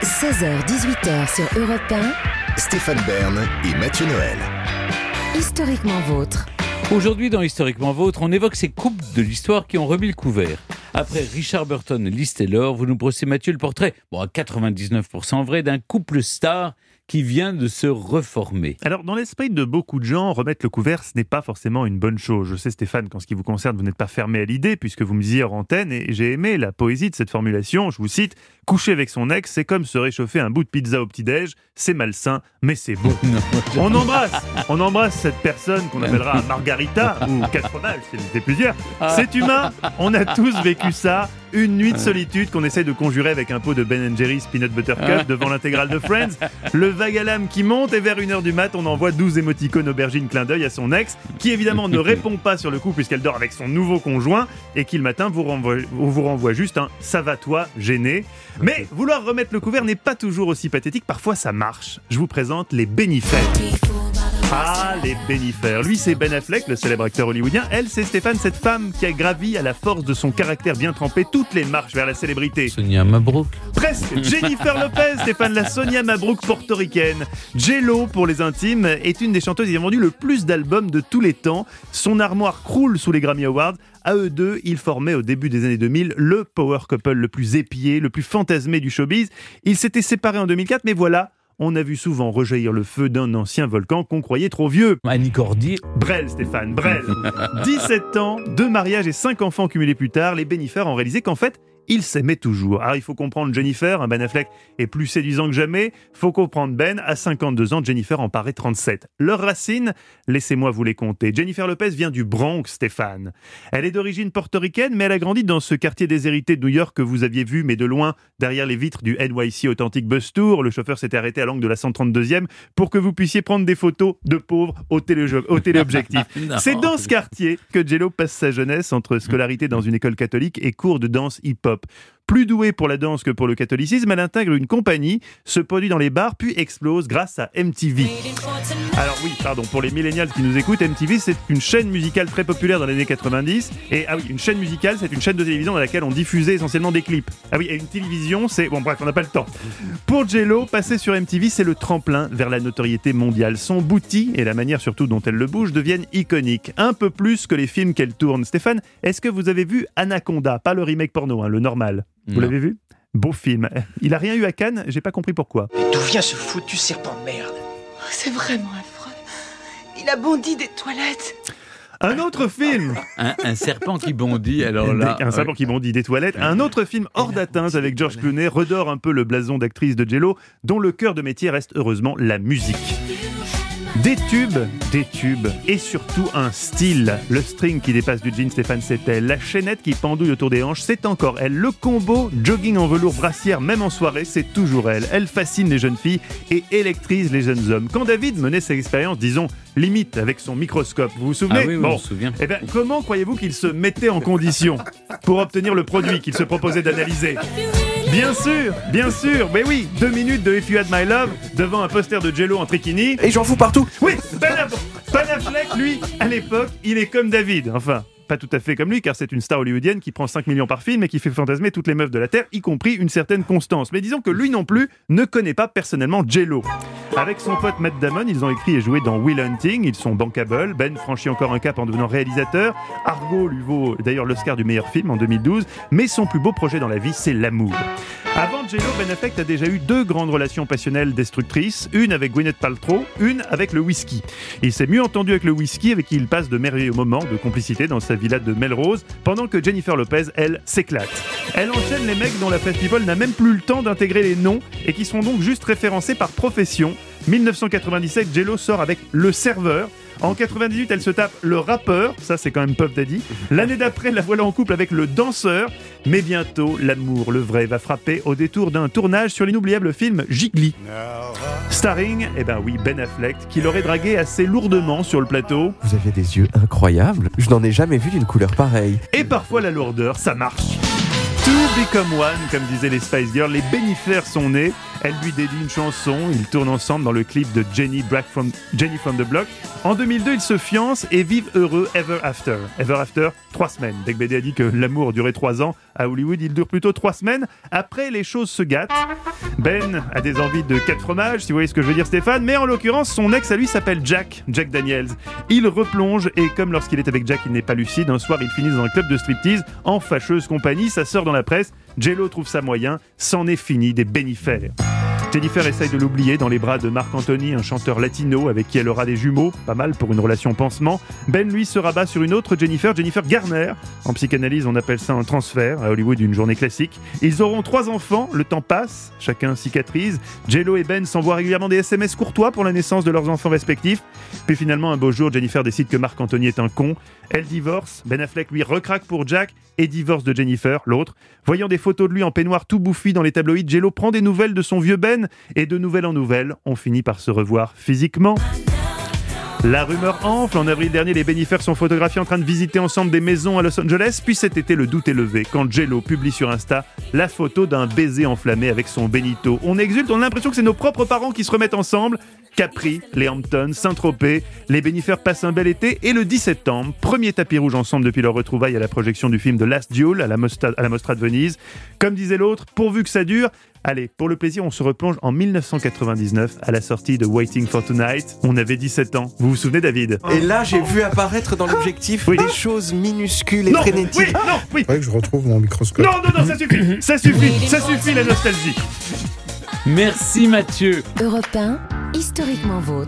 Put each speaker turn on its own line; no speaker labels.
16h-18h sur Europe 1.
Stéphane Bern et Mathieu Noël.
Historiquement vôtre.
Aujourd'hui, dans Historiquement Vôtre, on évoque ces couples de l'histoire qui ont remis le couvert. Après Richard Burton et Liz Taylor, vous nous brossez, Mathieu, le portrait, à 99% vrai, d'un couple star qui vient de se reformer.
Alors, dans l'esprit de beaucoup de gens, remettre le couvert, ce n'est pas forcément une bonne chose. Je sais, Stéphane, qu'en ce qui vous concerne, vous n'êtes pas fermé à l'idée, puisque vous me disiez hors antenne, et j'ai aimé la poésie de cette formulation. Je vous cite, « Coucher avec son ex, c'est comme se réchauffer un bout de pizza au petit-déj. C'est malsain, mais c'est bon. » On embrasse cette personne qu'on appellera Margarita, ou 4 fromages, si elle était plusieurs. C'est humain, on a tous vécu ça. Une nuit de solitude qu'on essaie de conjurer avec un pot de Ben & Jerry's Peanut Butter Cup devant l'intégrale de Friends. Le vague à l'âme qui monte et vers 1h du mat, on envoie 12 émoticônes aubergine clin d'œil à son ex, qui évidemment ne répond pas sur le coup puisqu'elle dort avec son nouveau conjoint et qui le matin vous renvoie juste un « ça va toi, gêné ». Mais vouloir remettre le couvert n'est pas toujours aussi pathétique, parfois ça marche. Je vous présente les bénifères. Ah, les bénifères. Lui, c'est Ben Affleck, le célèbre acteur hollywoodien. Elle, c'est Stéphane, cette femme qui a gravi à la force de son caractère bien trempé toutes les marches vers la célébrité.
Sonia Mabrouk.
Presque. Jennifer Lopez, Stéphane, la Sonia Mabrouk portoricaine. J-Lo, pour les intimes, est une des chanteuses qui a vendu le plus d'albums de tous les temps. Son armoire croule sous les Grammy Awards. À eux deux, ils formaient au début des années 2000 le power couple le plus épié, le plus fantasmé du showbiz. Ils s'étaient séparés en 2004, mais voilà, on a vu souvent rejaillir le feu d'un ancien volcan qu'on croyait trop vieux.
Annie Cordy.
Brel, Stéphane, Brel. 17 ans, 2 mariages et 5 enfants cumulés plus tard, les bénifères ont réalisé qu'en fait, ils s'aimaient toujours. Alors il faut comprendre Jennifer, Ben Affleck est plus séduisant que jamais. Faut comprendre Ben, à 52 ans, Jennifer en paraît 37. Leurs racines, laissez-moi vous les compter. Jennifer Lopez vient du Bronx, Stéphane. Elle est d'origine portoricaine, mais elle a grandi dans ce quartier déshérité de New York que vous aviez vu, mais de loin, derrière les vitres du NYC Authentic Bus Tour. Le chauffeur s'était arrêté à l'angle de la 132e pour que vous puissiez prendre des photos de pauvres au téléobjectif. C'est dans ce quartier que J-Lo passe sa jeunesse entre scolarité dans une école catholique et cours de danse hip-hop. Plus douée pour la danse que pour le catholicisme, elle intègre une compagnie, se produit dans les bars, puis explose grâce à MTV. Alors oui, pour les millennials qui nous écoutent, MTV c'est une chaîne musicale très populaire dans les années 90. Et une chaîne musicale, c'est une chaîne de télévision dans laquelle on diffusait essentiellement des clips. Et une télévision, c'est... on n'a pas le temps. Pour J-Lo, passer sur MTV, c'est le tremplin vers la notoriété mondiale. Son booty et la manière surtout dont elle le bouge deviennent iconiques. Un peu plus que les films qu'elle tourne. Stéphane, est-ce que vous avez vu Anaconda? Pas le remake porno, le normal. Vous l'avez vu? Beau film. Il a rien eu à Cannes, j'ai pas compris pourquoi.
Mais d'où vient ce foutu serpent de merde?
C'est vraiment affreux. Il a bondi des toilettes.
Un autre film.
Un serpent qui bondit, alors là...
Un serpent qui bondit des toilettes. Un autre film hors d'atteinte avec George Clooney redore un peu le blason d'actrice de J-Lo, dont le cœur de métier reste heureusement la musique. Des tubes, et surtout un style. Le string qui dépasse du jean, Stéphane, c'est elle. La chaînette qui pendouille autour des hanches, c'est encore elle. Le combo jogging en velours brassière, même en soirée, c'est toujours elle. Elle fascine les jeunes filles et électrise les jeunes hommes. Quand David menait ses expériences, disons, limite avec son microscope, vous vous souvenez?
Oui, on se souvient.
Comment croyez-vous qu'il se mettait en condition pour obtenir le produit qu'il se proposait d'analyser? Bien sûr, mais oui, 2 minutes de If You Had My Love devant un poster de J-Lo en trikini.
Et j'en fous partout.
Oui, Ben Affleck, lui, à l'époque, il est comme David, enfin... Pas tout à fait comme lui, car c'est une star hollywoodienne qui prend 5 millions par film et qui fait fantasmer toutes les meufs de la Terre, y compris une certaine Constance. Mais disons que lui non plus ne connaît pas personnellement J-Lo. Avec son pote Matt Damon, ils ont écrit et joué dans Will Hunting, ils sont bankable. Ben franchit encore un cap en devenant réalisateur. Argo lui vaut d'ailleurs l'Oscar du meilleur film en 2012, mais son plus beau projet dans la vie, c'est l'amour. Avant J-Lo, Ben Affleck a déjà eu 2 grandes relations passionnelles destructrices, une avec Gwyneth Paltrow, une avec le whisky. Il s'est mieux entendu avec le whisky, avec qui il passe de merveilleux moments de complicité dans sa villa de Melrose, pendant que Jennifer Lopez, elle, s'éclate. Elle enchaîne les mecs dont la presse people n'a même plus le temps d'intégrer les noms et qui sont donc juste référencés par profession. 1997, J-Lo sort avec Le Serveur. En 98, elle se tape Le Rappeur, ça c'est quand même Puff Daddy. L'année d'après, la voilà en couple avec Le Danseur. Mais bientôt, l'amour, le vrai, va frapper au détour d'un tournage sur l'inoubliable film Gigli. Starring, Ben Affleck, qui l'aurait dragué assez lourdement sur le plateau.
Vous avez des yeux incroyables. Je n'en ai jamais vu d'une couleur pareille.
Et parfois la lourdeur, ça marche. To become one, comme disaient les Spice Girls, les bénifères sont nés. Elle lui dédie une chanson, ils tournent ensemble dans le clip de Jenny from the Block. En 2002, ils se fiancent et vivent heureux ever after. Ever after, 3 semaines. Beck BD a dit que l'amour durait 3 ans. À Hollywood, il dure plutôt 3 semaines. Après, les choses se gâtent. Ben a des envies de 4 fromages, si vous voyez ce que je veux dire, Stéphane, mais en l'occurrence, son ex à lui s'appelle Jack Daniels. Il replonge et comme lorsqu'il est avec Jack, il n'est pas lucide, un soir, ils finissent dans un club de striptease en fâcheuse compagnie. Ça sort dans la presse. J-Lo trouve ça moyen. C'en est fini des bénifères. Jennifer essaye de l'oublier dans les bras de Marc Anthony, un chanteur latino avec qui elle aura des jumeaux, pas mal pour une relation pansement. Ben, lui, se rabat sur une autre Jennifer Garner. En psychanalyse, on appelle ça un transfert. À Hollywood, une journée classique. Ils auront 3 enfants, le temps passe, chacun cicatrise. J-Lo et Ben s'envoient régulièrement des SMS courtois pour la naissance de leurs enfants respectifs. Puis finalement, un beau jour, Jennifer décide que Marc Anthony est un con. Elle divorce, Ben Affleck lui recraque pour Jack et divorce de Jennifer, l'autre. Voyant des photos de lui en peignoir tout bouffi dans les tabloïds, J-Lo prend des nouvelles de son vieux Ben et de nouvelle en nouvelle, on finit par se revoir physiquement. La rumeur enfle. En avril dernier, les bénifères sont photographiés en train de visiter ensemble des maisons à Los Angeles. Puis cet été, le doute est levé quand J-Lo publie sur Insta la photo d'un baiser enflammé avec son Benito. On exulte, on a l'impression que c'est nos propres parents qui se remettent ensemble. Capri, les Hamptons, Saint-Tropez, les bénifères passent un bel été et le 10 septembre, premier tapis rouge ensemble depuis leur retrouvaille à la projection du film The Last Duel à la Mostra de Venise. Comme disait l'autre, pourvu que ça dure. Allez, pour le plaisir, on se replonge en 1999 à la sortie de Waiting for Tonight. On avait 17 ans. Vous vous souvenez, David ?
Et là, j'ai vu apparaître dans l'objectif des choses minuscules et frénétiques.
Oui.
C'est vrai que je retrouve mon microscope.
Non, ça suffit la nostalgie.
Merci Mathieu.
Europe 1, historiquement vôtre.